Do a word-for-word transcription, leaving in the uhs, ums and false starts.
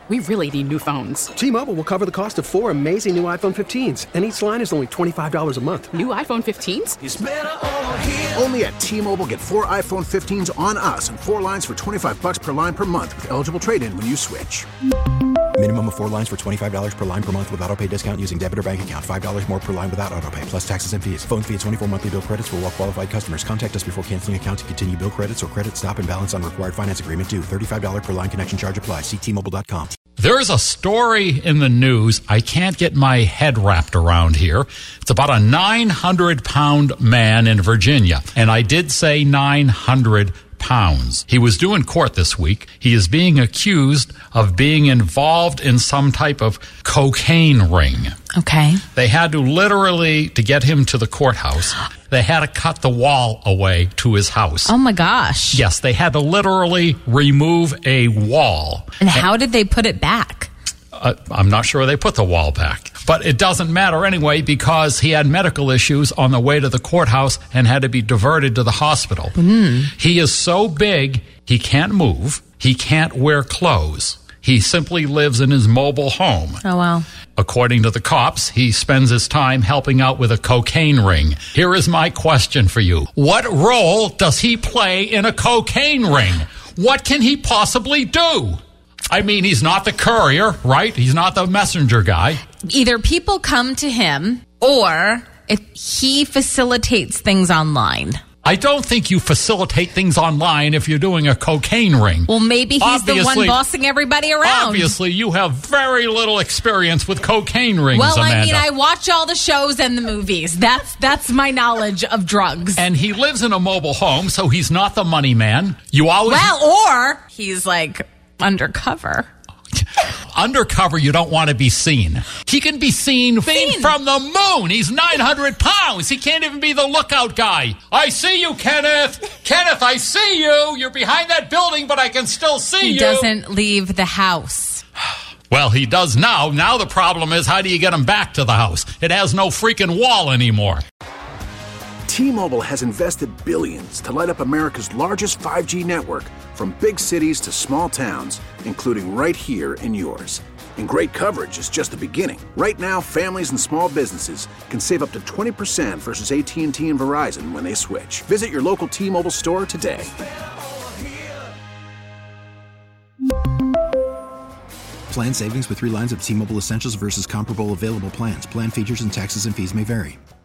We really need new phones. T-Mobile will cover the cost of four amazing new iPhone fifteens, and each line is only twenty-five dollars a month. New iPhone fifteens? It's better over here. Only at T-Mobile, get four iPhone fifteens on us and four lines for twenty-five dollars per line per month with eligible trade-in when you switch. Minimum of four lines for twenty-five dollars per line per month with autopay discount using debit or bank account. five dollars more per line without autopay, plus taxes and fees. Phone fee at twenty-four monthly bill credits for well-qualified customers. Contact us before canceling account to continue bill credits or credit stop and balance on required finance agreement due. thirty-five dollars per line connection charge applies. See T Mobile dot com. There's a story in the news I can't get my head wrapped around here. It's about a nine hundred pound man in Virginia. And I did say nine hundred pounds. He was due in court this week. He is being accused of being involved in some type of cocaine ring. Okay. They had to literally, to get him to the courthouse, they had to cut the wall away to his house. Oh my gosh. Yes, they had to literally remove a wall. And how did they put it back? Uh, I'm not sure they put the wall back. But it doesn't matter anyway because he had medical issues on the way to the courthouse and had to be diverted to the hospital. Mm. He is so big, he can't move. He can't wear clothes. He simply lives in his mobile home. Oh, wow. According to the cops, he spends his time helping out with a cocaine ring. Here is my question for you. What role does he play in a cocaine ring? What can he possibly do? I mean, he's not the courier, right? He's not the messenger guy. Either people come to him or if he facilitates things online. I don't think you facilitate things online if you're doing a cocaine ring. Well, maybe he's obviously, the one bossing everybody around. Obviously, you have very little experience with cocaine rings, Well, Amanda. I mean, I watch all the shows and the movies. That's that's my knowledge of drugs. And he lives in a mobile home, so he's not the money man. You always... Well, or he's like undercover. Undercover, you don't want to be seen. He can be seen, seen from the moon. He's nine hundred pounds. He can't even be the lookout guy. I see you, Kenneth. Kenneth, I see you. You're behind that building, but I can still see he you. He doesn't leave the house. Well, he does now. Now the problem is, how do you get him back to the house? It has no freaking wall anymore. T-Mobile has invested billions to light up America's largest five G network, from big cities to small towns, including right here in yours. And great coverage is just the beginning. Right now, families and small businesses can save up to twenty percent versus A T and T and Verizon when they switch. Visit your local T-Mobile store today. Plan savings with three lines of T-Mobile Essentials versus comparable available plans. Plan features and taxes and fees may vary.